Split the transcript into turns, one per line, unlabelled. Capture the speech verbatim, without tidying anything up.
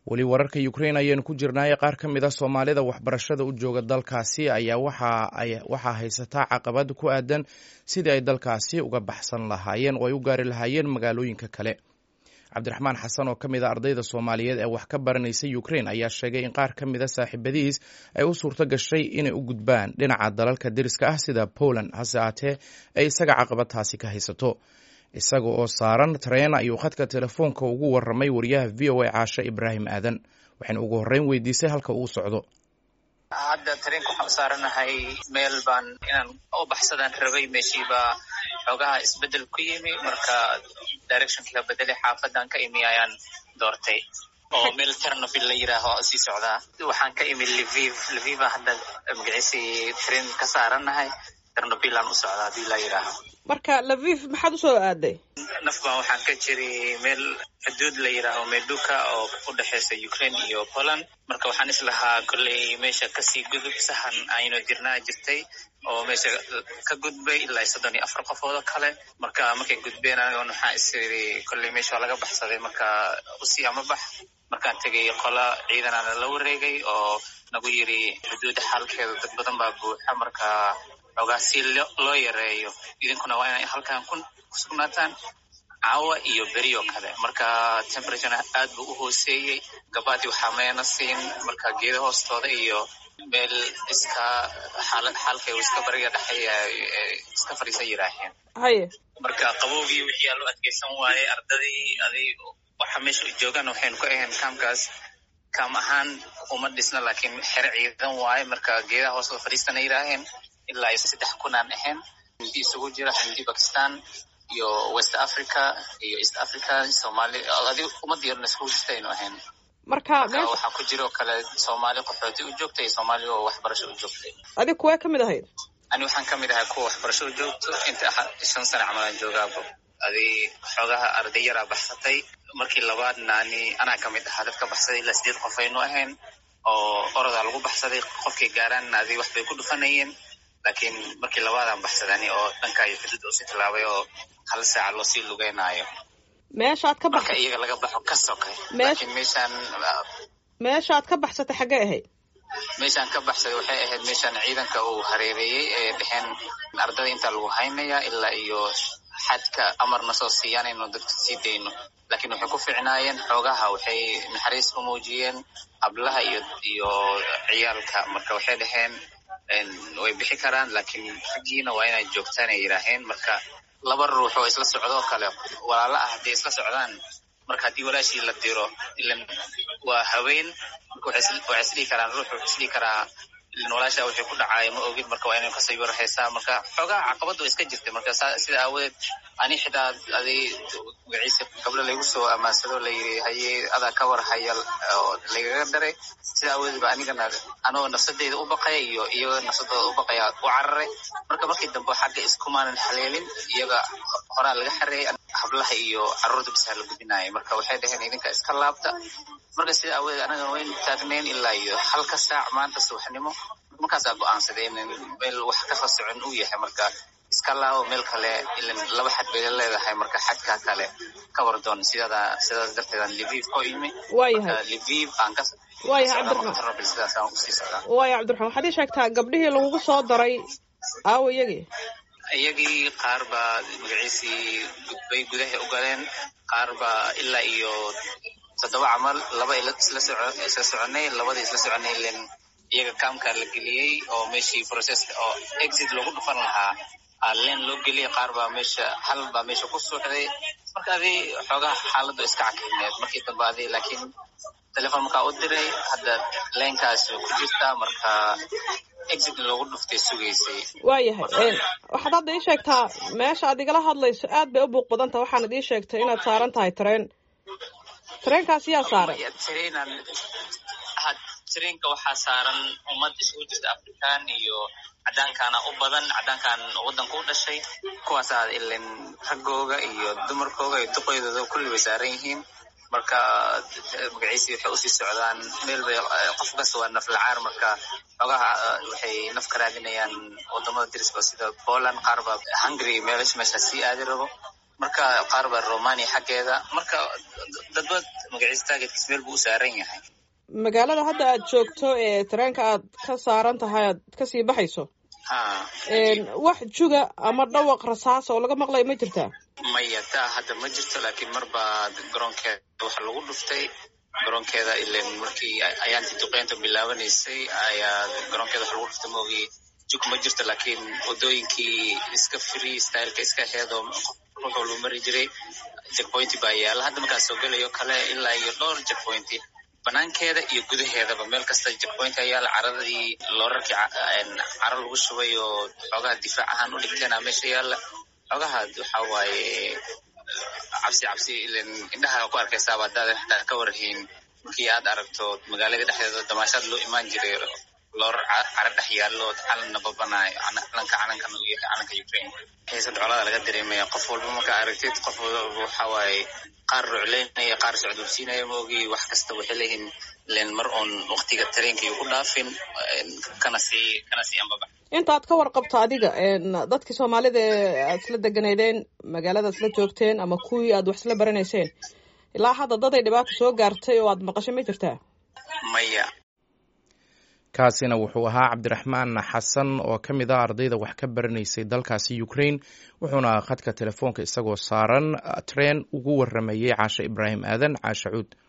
weli wararka Ukraine ayaan ku jirnaa qaar ka mid ah Soomaalida waxbarashada u jooga dalkaasi ayaa waxa ay waxa haysataa caqabad ku aadan sidii ay dalkaasi uga baxsan lahaayeen oo ay u gaari lahaayeen magaalooyinka kale. Cabdiraxmaan Xasan oo ka mid ah ardayda Soomaaliyeed ee wax ka baranaysa Ukraine ayaa sheegay in qaar ka mid ah saaxiibadiis ay u suurto gashay inay u gudbaan dhinaca dalalka deriska ah sida Poland, hase ahaatee ay isaga caqabadtaasi ka haysato. isaga oo saaran tareen ayuu khadka telefoonka ugu warramay wariyaha V O A Caasha Ibraahim Aadan waxaan ugu horreyn weydiisay halka uu socdo.
hadda tareenka waxaan saaranahay meel baan inaan u baxsadaan rabay meeshiiba xogaha isbedel ku yimi marka directionka bedelay xaafadan ka imi ayaan doortay oo meel Ternopil la yiraahdo sii socdaa waxaan ka imi Lviv Lviv hadda magaciisi tareen ka saaranahay Ternopil aan u socdaa hadii la yiraahdo.
marka Lviv maxaad u soo aaday?
nafbaan waxaan ka jiray meel xuduud la yiraahdo Meduka oo u dhaxaysa Ukraine iyo Poland marka waxaan islahaa kulay meesha ka sii gudub sahan aynu jirnaa jirtay oo meesha ka gudbay ilaa soddon iyo afar qofood kale marka markay gudbeen aniga waxaan isiri kulay meesha laga baxsaday marka u sii ama bax markaan tagay qola ciidan aan la wareegay oo nagu yiri xuduudda halkeeda dad badan baa buuxa marka ogaasi loo yareeyo idinkuna waa inay halkaan ku sugnaataan caawa iyo beriyo kale marka temperature aad buu u hooseeyay gabaadii waxaa meena siin marka geedo hoostooda iyo meel iska xaalad xalkay iska bariga dhaxaya iska fariisan yiraaheen
haye
marka qabowgii wixii loo adkeysan waayay ardadii adii waxa meesha joogan waxaan ku ahayn kaamkaas kaam ahaan uma dhisna laakiin xer ciidan waay marka geedaha hoostooda fariisan yiraaheen ilaa saddex kun aan ahayn intii isugu jira Hindi Pakistan iyo West Africa iyo East Africa Soomaaliya adii umad yarna isku jirtayno ahayn
marka
waxa ku jiro kala Soomaali qaxooti u joogtay Soomaaliya oo waxbarasho u joogtay
adii kuwa ka mid ahayd
ani waxaan ka mid ahaa kuwa waxbarasho u joogto inta shan sano camal joogaabo adii xogaha arday yar baxsatay markii labaadna ani ana ka mid ahaa dadka baxsaday ilaa sideed qof aynu ahayn oo orada lagu baxsaday qofkii gaaraan adii wax bay ku dhufanayeen laakiin markii labaadaan baxsadani oo dhanka ay xuduud u sii tilaabay oo hal saac loo sii lugeynayo
meeshaad ka baxsatay
iyaga laga baxo ka sokay laakiin meeshaan
meeshaad ka baxsatay xagee ahayd
meeshaan ka baxsaday waxay ahayd meeshaan ciidanka uu hareereeyay ee dhexeen ardada inta lagu haynaya ilaa iyo xadka amarna soo siiyaan inuu dadka sii deyno laakiin waxay ku fiicnaayeen xoogaha waxay naxariis u muujiyeen hablaha iyo iyo ciyaalka marka waxay dhaheen way bixi karaan laakiin xagiina waa inay joogtaan ay yiraaheen marka laba ruux oo isla socdo kale walaalo ah hadii isla socdaan marka hadii walaashii la diro ilan waa haween waxay isdii karaan ruux isdii karaa ilan walaasha waxay ku dhacay ma ogid marka waa inay ka soo warhaysaa marka xogaa caqabadu iska jirtay marka sida awadeed ani xitaa adii magaciisa qabla lagu soo amaansado la yiri haye ada ka war hayal oo laga daray sida awadeed anigana anoo nafsadeeda u baqay iyo iyo nafsadooda u baqay u cararay marka markii dambe xagga isku maanan xaleelin iyaga hore laga xareeyay hablaha iyo carruurta bisha la gudbinay marka waxay dhaheen idinka iska laabta marka sida awadeed anaga wayn taagneen ilaa iyo halka saac maanta subaxnimo markaas aan go'aansadeen meel wax ka socon uu yahay marka iska laawo meel kale ilaa laba xad bay leedahay marka xadka kale ka wardoon sidada sidaas darteed Lviv ko imi
waayahay
Lviv aan ka
waayahay Cabdiraxmaan waayahay Cabdiraxmaan waxaad ii sheegtaa gabdhihii lagu soo daray aawo iyagii
iyagii qaar baa magaciisi gudbay gudaha u galeen qaar baa ilaa iyo toddoba camal laba isla socon isla soconay labadii isla soconay leen iyaga kaamka la geliyay oo meeshii process oo exit lagu dhufan lahaa leen loo geliyay qaar baa meesha hal baa meesha ku socday marka adii xogaha xaaladdu iska cakrineed markii dambaadii laakiin telefoon markaa u diray hadda leenkaas ku jirta marka exit loogu dhuftay sugaysay
waayahay waxaad hadda ii sheegtaa meesha aad igala hadlayso aad bay u buuq badan tahay waxaanad ii sheegtay inaad saaran tahay tareen tareenkaas yaa saaran
tareenan tareenka waxaa saaran ummad isugu jirta Afrikaan iyo cadaankaana u badan cadaankan wadanka u dhashay kuwaas aad ileen ragooga iyo dumarkooga iyo duqeydooda kulli way saaran yihiin marka magaciisi waxay u sii socdaan meel bay qof kasta waa naf lacaar marka xogaha waxay naf ka raadinayaan wadamada deriska sida Poland qaar baa Hungary meelash meesha sii aadi rabo marka qaar baa Romania xageeda marka dadba magaciisa taageerkiis meel buu u saaran yahay.
magaalada hadda aad joogto ee tareenka aad ka saaran tahay aad kasii baxayso
ha
wax juga ama dhawaq rasaas oo laga maqlay ma jirtaa?
maya taa hadda ma jirto, laakiin marba garoonkeeda waxa lagu dhuftay garoonkeeda ileen markii ayaantii duqeynta bilaabanaysay ayaa garoonkeeda waxa lagu dhuftay moogi jug ma jirto, laakiin wadooyinkii iska free styleka iska heedo wuxuu lu mari jiray checkpoint baa yaala. hadda markaan soo gelayo kale ilaa iyo dhowr checkpoint banaankeeda iyo gudaheedaba meel kasta checkpoint ayaa la caradii loorarkii cara lagu shubay oo xoogaha difaac ahaan u dhigteena meesha yaala. xoogaha waxa waaye cabsi cabsi ileen indhaha ku arkaysaaba haddaad xitaa ka warhayn markii aad aragto magaalada dhexdeeda damaashaad loo imaan jiray loor cara dhex yaallo calanna babanaayo calanka calankan uu yahay calanka Ukraine. heesa dholada laga dareemaya qof walba markaa aragtid qof walba waxa waaye qaar rucleynaya qaar socodsiinaya moogi wax kasta waxay leeyihiin leen mar oon waqtiga tareenka uu ku dhaafin kana sii kana sii ambaba.
intaad ka warqabto adiga dadkii Soomaalida aad isla deganeedeen magaalada isla joogteen ama kuwii aad wax isla baranayseen ilaa hadda dad ay dhibaato soo gaartay oo aad maqashay ma jirtaa?
maya.
kaasina wuxuu ahaa Cabdiraxmaan Xasan oo ka mid ah ardayda wax ka baranaysay dalkaasi Ukraine, wuxuuna khadka telefoonka isagoo saaran train ugu waramayay Caasha Ibraahim Aadan. Caasha Cuud.